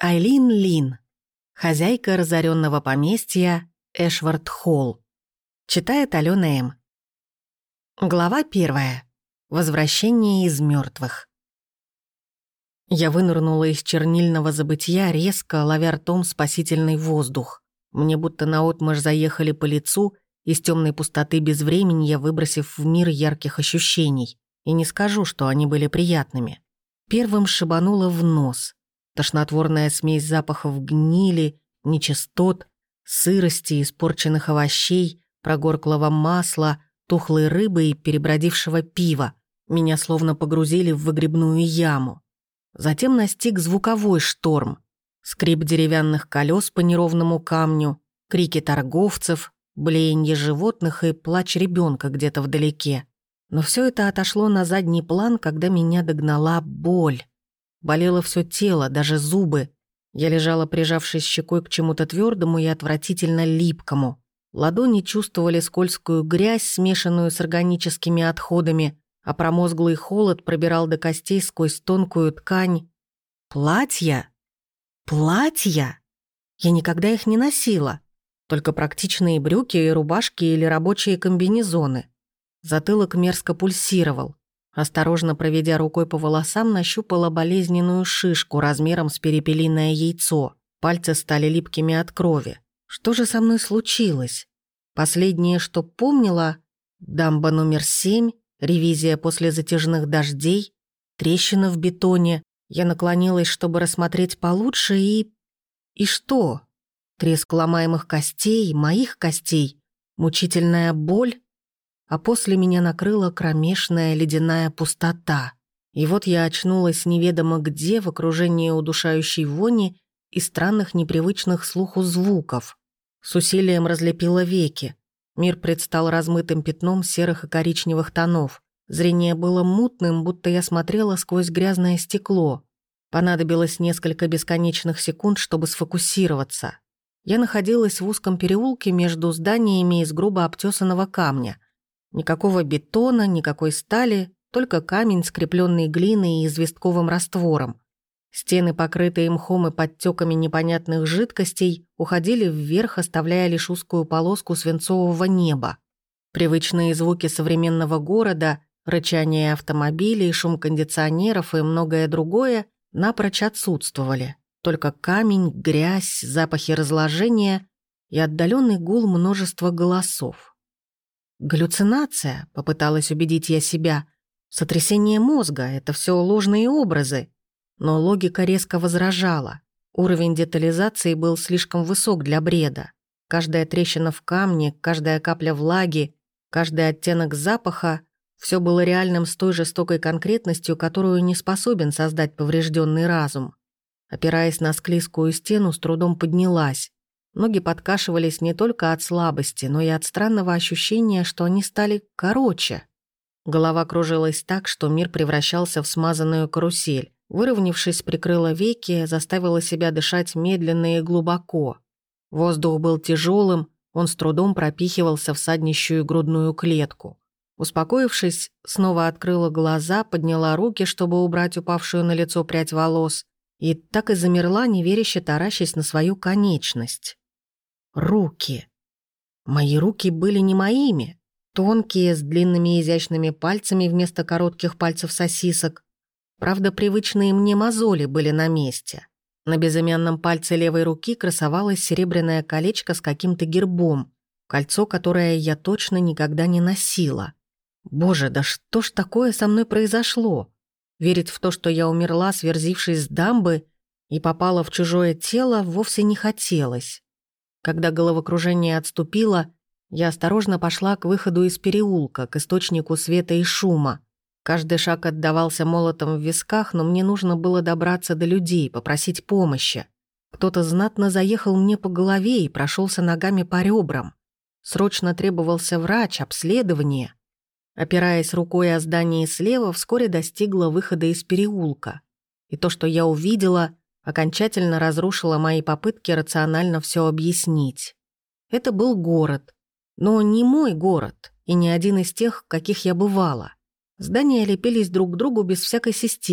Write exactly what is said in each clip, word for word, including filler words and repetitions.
Айлин Лин, хозяйка разоренного поместья Эшвард-Холл. Читает Алена М. Глава первая. Возвращение из мертвых. Я вынырнула из чернильного забытья, резко ловя ртом спасительный воздух. Мне будто наотмашь заехали по лицу, из темной пустоты безвременья выбросив в мир ярких ощущений. И не скажу, что они были приятными. Первым шибануло в нос. Тошнотворная смесь запахов гнили, нечистот, сырости, испорченных овощей, прогорклого масла, тухлой рыбы и перебродившего пива. Меня словно погрузили в выгребную яму. Затем настиг звуковой шторм. Скрип деревянных колес по неровному камню, крики торговцев, блеяние животных и плач ребенка где-то вдалеке. Но все это отошло на задний план, когда меня догнала боль. Болело все тело, даже зубы. Я лежала, прижавшись щекой к чему-то твердому и отвратительно липкому. Ладони чувствовали скользкую грязь, смешанную с органическими отходами, а промозглый холод пробирал до костей сквозь тонкую ткань. Платья? Платья? Я никогда их не носила. Только практичные брюки и рубашки или рабочие комбинезоны. Затылок мерзко пульсировал. Осторожно проведя рукой по волосам, нащупала болезненную шишку размером с перепелиное яйцо. Пальцы стали липкими от крови. Что же со мной случилось? Последнее, что помнила — дамба номер семь, ревизия после затяжных дождей, трещина в бетоне. Я наклонилась, чтобы рассмотреть получше, и... И что? Треск ломаемых костей, моих костей, мучительная боль. А после меня накрыла кромешная ледяная пустота. И вот я очнулась неведомо где, в окружении удушающей вони и странных непривычных слуху звуков. С усилием разлепила веки. Мир предстал размытым пятном серых и коричневых тонов. Зрение было мутным, будто я смотрела сквозь грязное стекло. Понадобилось несколько бесконечных секунд, чтобы сфокусироваться. Я находилась в узком переулке между зданиями из грубо обтесанного камня. Никакого бетона, никакой стали, только камень, скрепленный глиной и известковым раствором. Стены, покрытые мхом и подтеками непонятных жидкостей, уходили вверх, оставляя лишь узкую полоску свинцового неба. Привычные звуки современного города, рычание автомобилей, шум кондиционеров и многое другое напрочь отсутствовали. Только камень, грязь, запахи разложения и отдаленный гул множества голосов. Галлюцинация, попыталась убедить я себя. Сотрясение мозга — это все ложные образы. Но логика резко возражала. Уровень детализации был слишком высок для бреда. Каждая трещина в камне, каждая капля влаги, каждый оттенок запаха — все было реальным с той жестокой конкретностью, которую не способен создать поврежденный разум. Опираясь на склизкую стену, с трудом поднялась. Ноги подкашивались не только от слабости, но и от странного ощущения, что они стали короче. Голова кружилась так, что мир превращался в смазанную карусель. Выровнявшись, прикрыла веки, заставила себя дышать медленно и глубоко. Воздух был тяжелым, он с трудом пропихивался в саднищую грудную клетку. Успокоившись, снова открыла глаза, подняла руки, чтобы убрать упавшую на лицо прядь волос, и так и замерла, неверяще таращась на свою конечность. Руки. Мои руки были не моими. Тонкие, с длинными изящными пальцами вместо коротких пальцев сосисок. Правда, привычные мне мозоли были на месте. На безымянном пальце левой руки красовалось серебряное колечко с каким-то гербом, кольцо, которое я точно никогда не носила. Боже, да что ж такое со мной произошло? Верить в то, что я умерла, сверзившись с дамбы, и попала в чужое тело, вовсе не хотелось. Когда головокружение отступило, я осторожно пошла к выходу из переулка, к источнику света и шума. Каждый шаг отдавался молотом в висках, но мне нужно было добраться до людей, попросить помощи. Кто-то знатно заехал мне по голове и прошелся ногами по ребрам. Срочно требовался врач, обследование. Опираясь рукой о здание слева, вскоре достигла выхода из переулка. И то, что я увидела, окончательно разрушило мои попытки рационально все объяснить. Это был город, но не мой город и не один из тех, каких я бывала. Здания лепились друг к другу без всякой системы.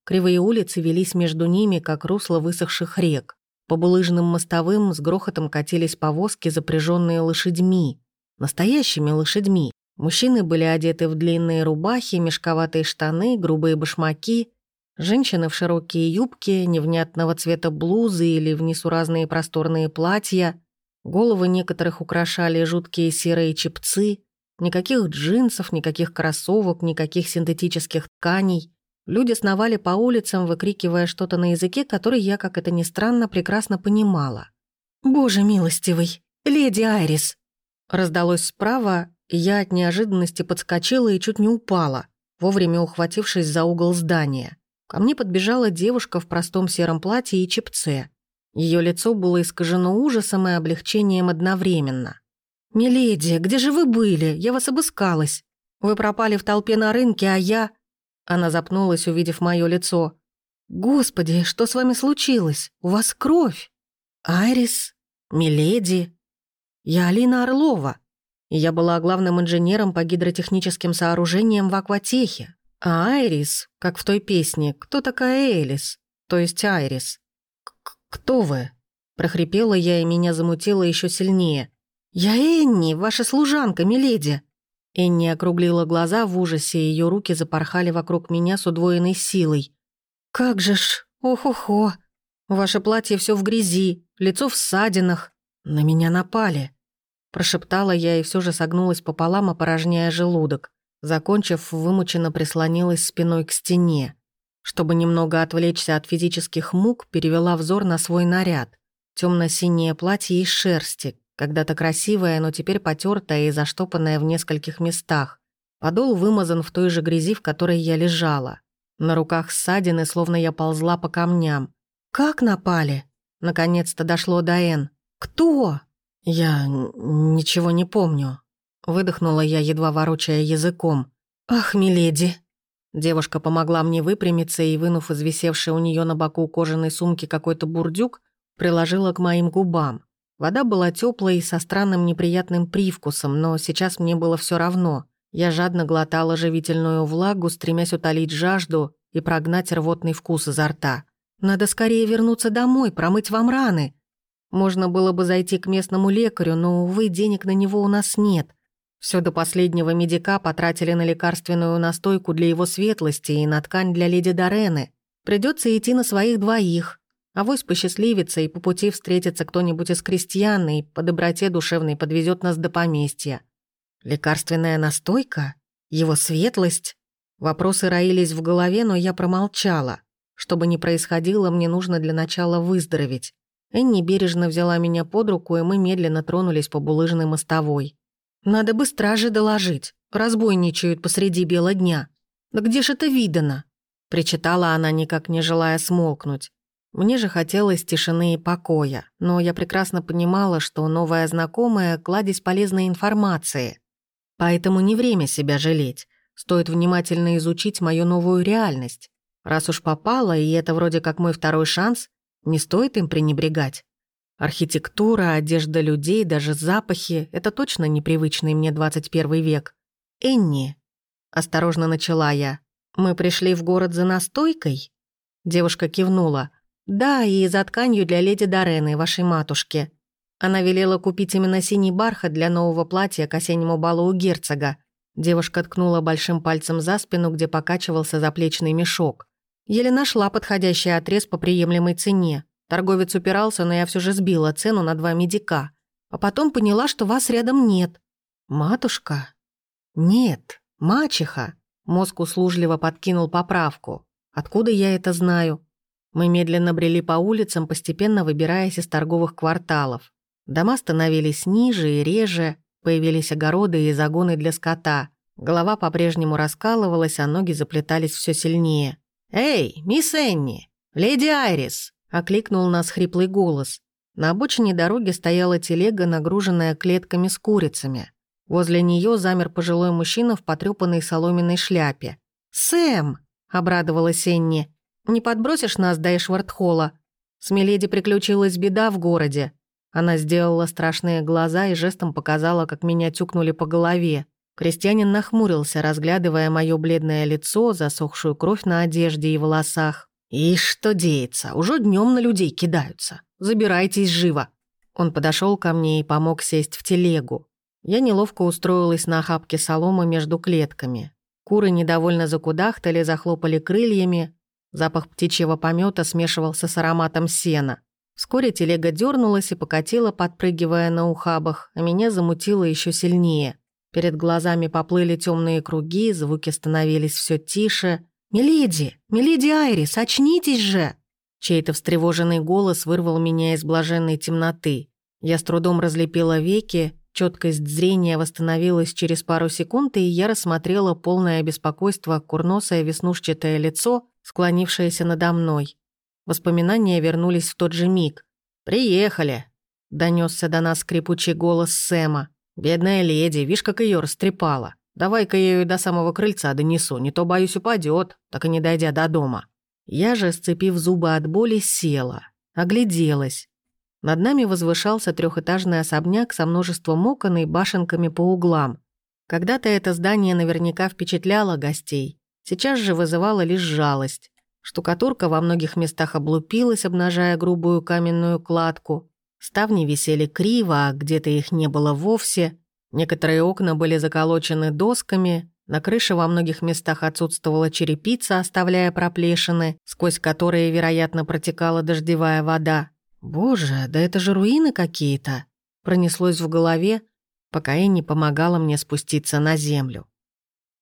Кривые улицы велись между ними, как русло высохших рек. По булыжным мостовым с грохотом катились повозки, запряженные лошадьми. Настоящими лошадьми. Мужчины были одеты в длинные рубахи, мешковатые штаны, грубые башмаки. Женщины в широкие юбки, невнятного цвета блузы или в несуразные просторные платья. Головы некоторых украшали жуткие серые чепцы. Никаких джинсов, никаких кроссовок, никаких синтетических тканей. Люди сновали по улицам, выкрикивая что-то на языке, который я, как это ни странно, прекрасно понимала. «Боже милостивый! Леди Айрис!» Раздалось справа, и я от неожиданности подскочила и чуть не упала, вовремя ухватившись за угол здания. Ко мне подбежала девушка в простом сером платье и чепце. Ее лицо было искажено ужасом и облегчением одновременно. «Миледи, где же вы были? Я вас обыскалась. Вы пропали в толпе на рынке, а я...» Она запнулась, увидев мое лицо. «Господи, что с вами случилось? У вас кровь!» «Айрис? Миледи?» «Я Алина Орлова, и я была главным инженером по гидротехническим сооружениям в Акватехе. А Айрис, как в той песне, кто такая Элис, то есть Айрис?» «Кто вы?» – прохрипела я, и меня замутило еще сильнее. «Я Энни, ваша служанка, миледи!» Энни округлила глаза в ужасе, и ее руки запорхали вокруг меня с удвоенной силой. «Как же ж! Ох-охо! Ваше платье все в грязи, лицо в ссадинах. На меня напали!» Прошептала я и все же согнулась пополам, опорожняя желудок. Закончив, вымученно прислонилась спиной к стене. Чтобы немного отвлечься от физических мук, перевела взор на свой наряд. Темно-синее платье из шерсти, когда-то красивая, но теперь потертая и заштопанная в нескольких местах. Подол вымазан в той же грязи, в которой я лежала. На руках ссадины, словно я ползла по камням. «Как напали?» Наконец-то дошло до Энн. «Кто?» «Я ничего не помню». Выдохнула я, едва ворочая языком. «Ах, миледи!» Девушка помогла мне выпрямиться и, вынув из висевшей у нее на боку кожаной сумки какой-то бурдюк, приложила к моим губам. Вода была теплой и со странным неприятным привкусом, но сейчас мне было все равно. Я жадно глотала живительную влагу, стремясь утолить жажду и прогнать рвотный вкус изо рта. «Надо скорее вернуться домой, промыть вам раны. Можно было бы зайти к местному лекарю, но, увы, денег на него у нас нет. Все до последнего медика потратили на лекарственную настойку для его светлости и на ткань для леди Дорены. Придется идти на своих двоих. Авось посчастливится, и по пути встретится кто-нибудь из крестьян, и по доброте душевной подвезет нас до поместья. Лекарственная настойка? Его светлость?» Вопросы роились в голове, но я промолчала. Что бы ни происходило, мне нужно для начала выздороветь. Энни бережно взяла меня под руку, и мы медленно тронулись по булыжной мостовой. «Надо бы страже доложить. Разбойничают посреди бела дня. Да где ж это видано?» Причитала она, никак не желая смолкнуть. Мне же хотелось тишины и покоя, но я прекрасно понимала, что новая знакомая — кладезь полезной информации. Поэтому не время себя жалеть. Стоит внимательно изучить мою новую реальность. Раз уж попала, и это вроде как мой второй шанс, не стоит им пренебрегать. Архитектура, одежда людей, даже запахи — это точно непривычный мне двадцать первый век. «Энни», — осторожно начала я, — «мы пришли в город за настойкой?» Девушка кивнула. «Да, и за тканью для леди Дорены, вашей матушки. Она велела купить именно синий бархат для нового платья к осеннему балу у герцога». Девушка ткнула большим пальцем за спину, где покачивался заплечный мешок. Еле нашла подходящий отрез по приемлемой цене. Торговец упирался, но я все же сбила цену на два медика. А потом поняла, что вас рядом нет. «Матушка?» «Нет, мачеха». Мозг услужливо подкинул поправку. «Откуда я это знаю?» Мы медленно брели по улицам, постепенно выбираясь из торговых кварталов. Дома становились ниже и реже, появились огороды и загоны для скота. Голова по-прежнему раскалывалась, а ноги заплетались все сильнее. «Эй, мисс Энни! Леди Айрис!» — окликнул нас хриплый голос. На обочине дороги стояла телега, нагруженная клетками с курицами. Возле нее замер пожилой мужчина в потрёпанной соломенной шляпе. «Сэм!» — обрадовалась Энни. «Не подбросишь нас до Эшвард-холла? С миледи приключилась беда в городе». Она сделала страшные глаза и жестом показала, как меня тюкнули по голове. Крестьянин нахмурился, разглядывая моё бледное лицо, засохшую кровь на одежде и волосах. «И что деется? Уже днём на людей кидаются. Забирайтесь живо!» Он подошёл ко мне и помог сесть в телегу. Я неловко устроилась на охапке соломы между клетками. Куры недовольно закудахтали, захлопали крыльями. Запах птичьего помета смешивался с ароматом сена. Вскоре телега дернулась и покатила, подпрыгивая на ухабах, а меня замутило еще сильнее. Перед глазами поплыли темные круги, звуки становились все тише. «Миледи! Миледи Айрис, очнитесь же!» Чей-то встревоженный голос вырвал меня из блаженной темноты. Я с трудом разлепила веки, четкость зрения восстановилась через пару секунд, и я рассмотрела полное беспокойство курносое веснушчатое лицо, склонившееся надо мной. Воспоминания вернулись в тот же миг. «Приехали!» — донесся до нас скрипучий голос Сэма. «Бедная леди, вишь, как ее растрепала. Давай-ка я ее до самого крыльца донесу, не то, боюсь, упадет, так и не дойдя до дома». Я же, сцепив зубы от боли, села, огляделась. Над нами возвышался трехэтажный особняк со множеством окон и башенками по углам. Когда-то это здание наверняка впечатляло гостей, сейчас же вызывало лишь жалость. Штукатурка во многих местах облупилась, обнажая грубую каменную кладку. Ставни висели криво, а где-то их не было вовсе. Некоторые окна были заколочены досками, на крыше во многих местах отсутствовала черепица, оставляя проплешины, сквозь которые, вероятно, протекала дождевая вода. «Боже, да это же руины какие-то!» Пронеслось в голове, пока Энни помогала мне спуститься на землю.